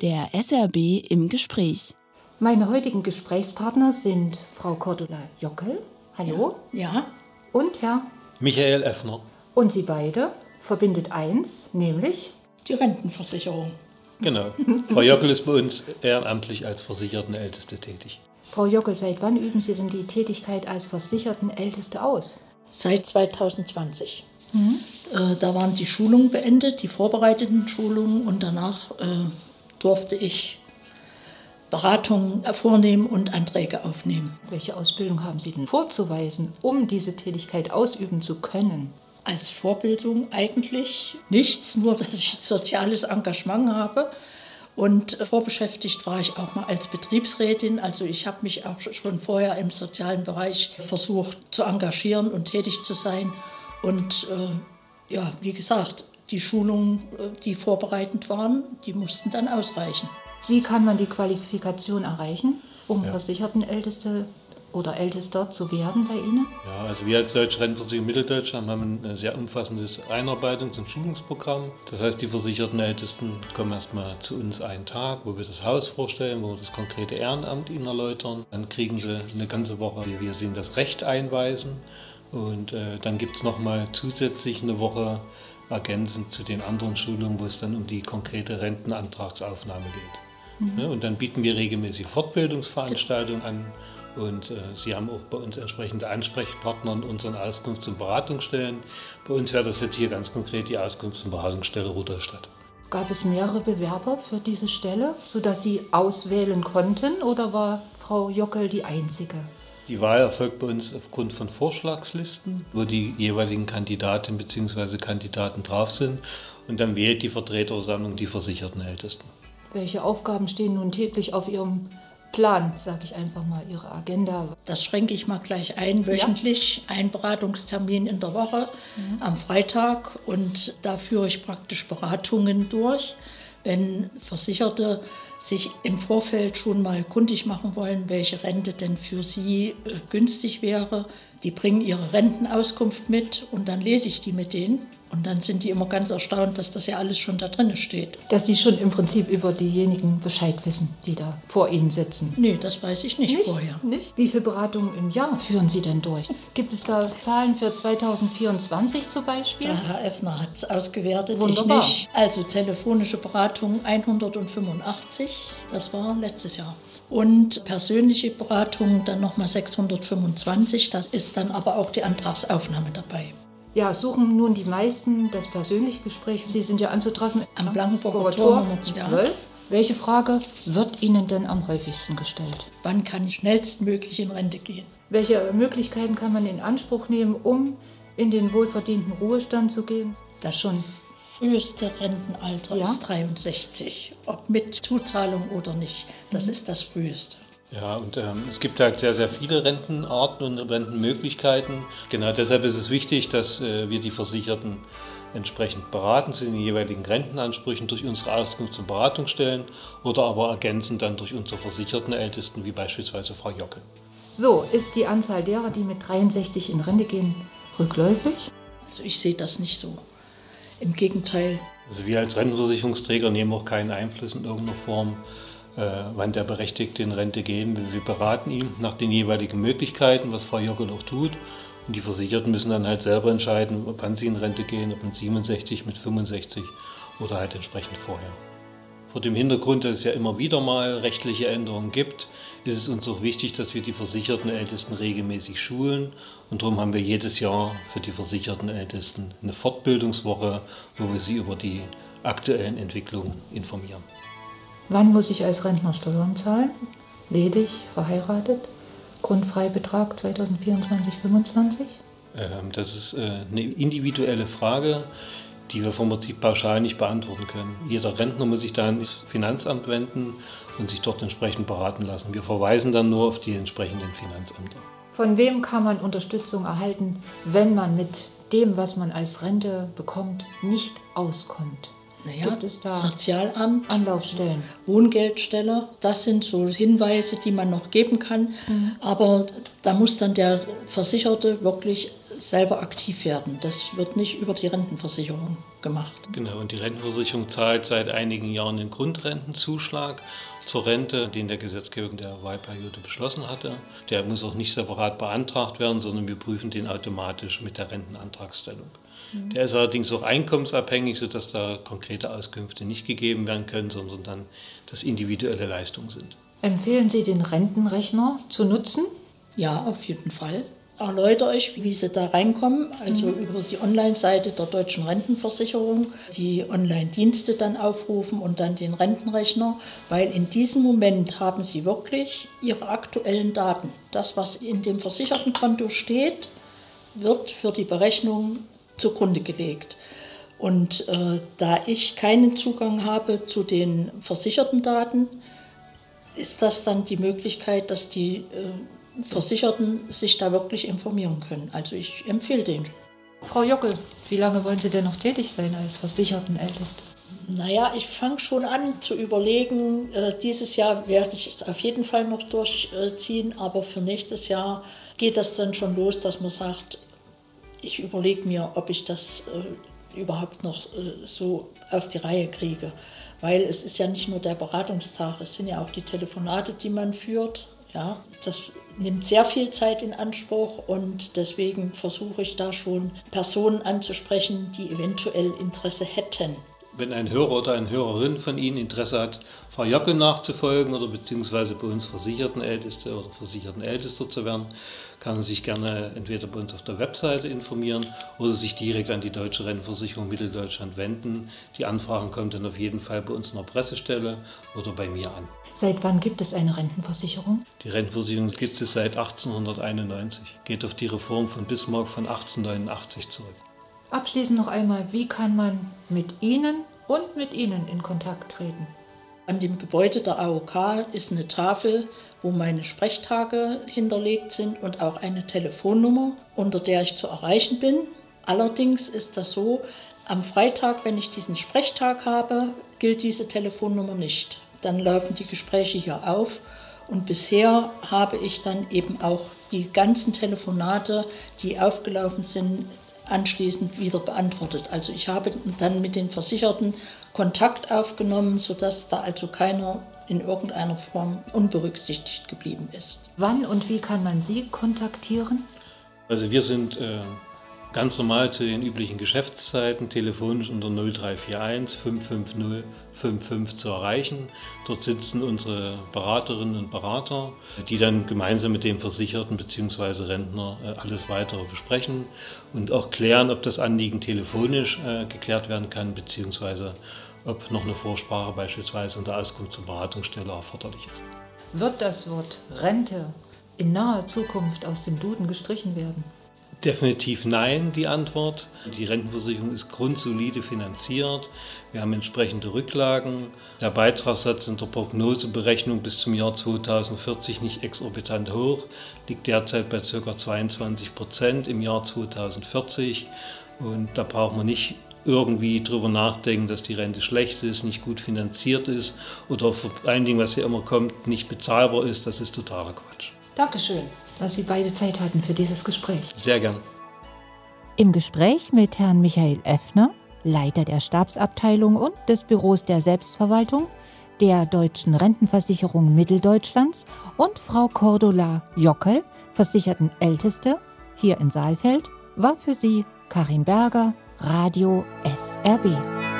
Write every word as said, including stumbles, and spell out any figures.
Der S R B im Gespräch. Meine heutigen Gesprächspartner sind Frau Cordula Jockel, hallo. Ja. ja. Und Herr Michael Effner. Und Sie beide verbindet eins, nämlich die Rentenversicherung. Genau. Frau Jockel ist bei uns ehrenamtlich als Versichertenälteste tätig. Frau Jockel, seit wann üben Sie denn die Tätigkeit als Versichertenälteste aus? Seit zwanzig zwanzig. Mhm. Äh, da waren die Schulungen beendet, die vorbereitenden Schulungen, und danach äh, durfte ich Beratungen vornehmen und Anträge aufnehmen. Welche Ausbildung haben Sie denn vorzuweisen, um diese Tätigkeit ausüben zu können? Als Vorbildung eigentlich nichts, nur dass ich soziales Engagement habe. Und vorbeschäftigt war ich auch mal als Betriebsrätin. Also ich habe mich auch schon vorher im sozialen Bereich versucht zu engagieren und tätig zu sein. Und äh, ja, wie gesagt, die Schulungen, die vorbereitend waren, die mussten dann ausreichen. Wie kann man die Qualifikation erreichen, um ja. Versichertenälteste oder Ältester zu werden bei Ihnen? Ja, also wir als Deutsche Rentenversicherung Mitteldeutschland haben ein sehr umfassendes Einarbeitungs- und Schulungsprogramm. Das heißt, die versicherten Ältesten kommen erstmal zu uns einen Tag, wo wir das Haus vorstellen, wo wir das konkrete Ehrenamt ihnen erläutern. Dann kriegen sie eine ganze Woche, wie wir sie in das Recht einweisen. Und äh, dann gibt es nochmal zusätzlich eine Woche ergänzend zu den anderen Schulungen, wo es dann um die konkrete Rentenantragsaufnahme geht. Mhm. Ja, und dann bieten wir regelmäßig Fortbildungsveranstaltungen an. Und äh, Sie haben auch bei uns entsprechende Ansprechpartner in unseren Auskunfts- und Beratungsstellen. Bei uns wäre das jetzt hier ganz konkret die Auskunfts- und Beratungsstelle Rudolstadt. Gab es mehrere Bewerber für diese Stelle, sodass Sie auswählen konnten, oder war Frau Jockel die Einzige? Die Wahl erfolgt bei uns aufgrund von Vorschlagslisten, wo die jeweiligen Kandidatinnen bzw. Kandidaten drauf sind. Und dann wählt die Vertreterversammlung die versicherten Ältesten. Welche Aufgaben stehen nun täglich auf Ihrem Plan, sage ich einfach mal, Ihre Agenda? Das schränke ich mal gleich ein, wöchentlich, ja. Ein Beratungstermin in der Woche, mhm. am Freitag, und da führe ich praktisch Beratungen durch. Wenn Versicherte sich im Vorfeld schon mal kundig machen wollen, welche Rente denn für sie äh, günstig wäre, die bringen ihre Rentenauskunft mit und dann lese ich die mit denen. Und dann sind die immer ganz erstaunt, dass das ja alles schon da drin steht. Dass die schon im Prinzip über diejenigen Bescheid wissen, die da vor Ihnen sitzen? Nee, das weiß ich nicht, nicht vorher. Nicht? Wie viele Beratungen im Jahr führen Sie denn durch? Gibt es da Zahlen für zweitausendvierundzwanzig zum Beispiel? Der Herr Effner hat es ausgewertet, Wunderbar. Ich nicht. Also telefonische Beratung hundertfünfundachtzig, das war letztes Jahr. Und persönliche Beratung dann nochmal sechshundertfünfundzwanzig, das ist dann aber auch die Antragsaufnahme dabei. Ja, suchen nun die meisten das persönliche Gespräch. Sie sind ja anzutreffen am Blankenburger Tor Nummer zwölf. Welche Frage wird Ihnen denn am häufigsten gestellt? Wann kann ich schnellstmöglich in Rente gehen? Welche Möglichkeiten kann man in Anspruch nehmen, um in den wohlverdienten Ruhestand zu gehen? Das schon früheste Rentenalter ja? ist dreiundsechzig, ob mit Zuzahlung oder nicht. Das mhm. ist das früheste. Ja, und ähm, es gibt halt sehr, sehr viele Rentenarten und Rentenmöglichkeiten. Genau deshalb ist es wichtig, dass äh, wir die Versicherten entsprechend beraten zu den jeweiligen Rentenansprüchen durch unsere Auskunfts- und Beratungsstellen oder aber ergänzend dann durch unsere versicherten Ältesten, wie beispielsweise Frau Jockel. So, ist die Anzahl derer, die mit dreiundsechzig in Rente gehen, rückläufig? Also ich sehe das nicht so. Im Gegenteil. Also wir als Rentenversicherungsträger nehmen auch keinen Einfluss in irgendeiner Form, Äh, wann der Berechtigte in Rente gehen will. Wir beraten ihn nach den jeweiligen Möglichkeiten, was Frau Jockel auch tut. Und die Versicherten müssen dann halt selber entscheiden, wann sie in Rente gehen, ob mit siebenundsechzig, mit fünfundsechzig oder halt entsprechend vorher. Vor dem Hintergrund, dass es ja immer wieder mal rechtliche Änderungen gibt, ist es uns auch wichtig, dass wir die versicherten Ältesten regelmäßig schulen. Und darum haben wir jedes Jahr für die versicherten Ältesten eine Fortbildungswoche, wo wir sie über die aktuellen Entwicklungen informieren. Wann muss ich als Rentner Steuern zahlen? Ledig, verheiratet? Grundfreibetrag zweitausendvierundzwanzig fünfundzwanzig? Ähm, das ist äh, eine individuelle Frage, die wir vom Prinzip pauschal nicht beantworten können. Jeder Rentner muss sich da ans Finanzamt wenden und sich dort entsprechend beraten lassen. Wir verweisen dann nur auf die entsprechenden Finanzämter. Von wem kann man Unterstützung erhalten, wenn man mit dem, was man als Rente bekommt, nicht auskommt? Naja, Gibt es da Sozialamt, Anlaufstellen, Wohngeldstelle, das sind so Hinweise, die man noch geben kann. Mhm. Aber da muss dann der Versicherte wirklich selber aktiv werden. Das wird nicht über die Rentenversicherung gemacht. Genau, und die Rentenversicherung zahlt seit einigen Jahren den Grundrentenzuschlag zur Rente, den der Gesetzgeber in der Wahlperiode beschlossen hatte. Der muss auch nicht separat beantragt werden, sondern wir prüfen den automatisch mit der Rentenantragstellung. Mhm. Der ist allerdings auch einkommensabhängig, sodass da konkrete Auskünfte nicht gegeben werden können, sondern dann das individuelle Leistungen sind. Empfehlen Sie, den Rentenrechner zu nutzen? Ja, auf jeden Fall. Erläutere euch, wie Sie da reinkommen, also mhm. über die Online-Seite der Deutschen Rentenversicherung, die Online-Dienste dann aufrufen und dann den Rentenrechner, weil in diesem Moment haben Sie wirklich Ihre aktuellen Daten. Das, was in dem Versichertenkonto steht, wird für die Berechnung zugrunde gelegt. Und äh, da ich keinen Zugang habe zu den versicherten Daten, ist das dann die Möglichkeit, dass die äh, Versicherten sich da wirklich informieren können. Also ich empfehle den. Frau Jockel, wie lange wollen Sie denn noch tätig sein als Versichertenälteste? Naja, ich fange schon an zu überlegen, äh, dieses Jahr werde ich es auf jeden Fall noch durchziehen, aber für nächstes Jahr geht das dann schon los, dass man sagt, ich überlege mir, ob ich das äh, überhaupt noch äh, so auf die Reihe kriege. Weil es ist ja nicht nur der Beratungstag, es sind ja auch die Telefonate, die man führt. Ja, das nimmt sehr viel Zeit in Anspruch und deswegen versuche ich da schon Personen anzusprechen, die eventuell Interesse hätten. Wenn ein Hörer oder eine Hörerin von Ihnen Interesse hat, Frau Jockel nachzufolgen oder beziehungsweise bei uns Versichertenälteste oder Versichertenältester zu werden, kann er sich gerne entweder bei uns auf der Webseite informieren oder sich direkt an die Deutsche Rentenversicherung Mitteldeutschland wenden. Die Anfragen kommen dann auf jeden Fall bei uns in der Pressestelle oder bei mir an. Seit wann gibt es eine Rentenversicherung? Die Rentenversicherung gibt es seit achtzehnhunderteinundneunzig, geht auf die Reform von Bismarck von achtzehnhundertneunundachtzig zurück. Abschließend noch einmal, wie kann man mit Ihnen und mit Ihnen in Kontakt treten? An dem Gebäude der A O K ist eine Tafel, wo meine Sprechtage hinterlegt sind und auch eine Telefonnummer, unter der ich zu erreichen bin. Allerdings ist das so, am Freitag, wenn ich diesen Sprechtag habe, gilt diese Telefonnummer nicht. Dann laufen die Gespräche hier auf und bisher habe ich dann eben auch die ganzen Telefonate, die aufgelaufen sind, anschließend wieder beantwortet. Also ich habe dann mit den Versicherten Kontakt aufgenommen, sodass da also keiner in irgendeiner Form unberücksichtigt geblieben ist. Wann und wie kann man Sie kontaktieren? Also wir sind äh, ganz normal zu den üblichen Geschäftszeiten telefonisch unter null drei vier eins fünf fünf null fünf fünf zu erreichen. Dort sitzen unsere Beraterinnen und Berater, die dann gemeinsam mit dem Versicherten bzw. Rentner äh, alles Weitere besprechen und auch klären, ob das Anliegen telefonisch äh, geklärt werden kann bzw. ob noch eine Vorsprache beispielsweise in der Auskunft zur Beratungsstelle erforderlich ist. Wird das Wort Rente in naher Zukunft aus dem Duden gestrichen werden? Definitiv nein, die Antwort. Die Rentenversicherung ist grundsolide finanziert. Wir haben entsprechende Rücklagen. Der Beitragssatz in der Prognoseberechnung bis zum Jahr zweitausendvierzig nicht exorbitant hoch, liegt derzeit bei ca. zweiundzwanzig Prozent im Jahr zweitausendvierzig. Und da braucht man nicht irgendwie drüber nachdenken, dass die Rente schlecht ist, nicht gut finanziert ist oder vor allen Dingen, was hier immer kommt, nicht bezahlbar ist. Das ist totaler Quatsch. Dankeschön, dass Sie beide Zeit hatten für dieses Gespräch. Sehr gern. Im Gespräch mit Herrn Michael Effner, Leiter der Stabsabteilung und des Büros der Selbstverwaltung der Deutschen Rentenversicherung Mitteldeutschlands und Frau Cordula Jockel, Versichertenälteste, hier in Saalfeld, war für Sie Karin Berger, Radio S R B.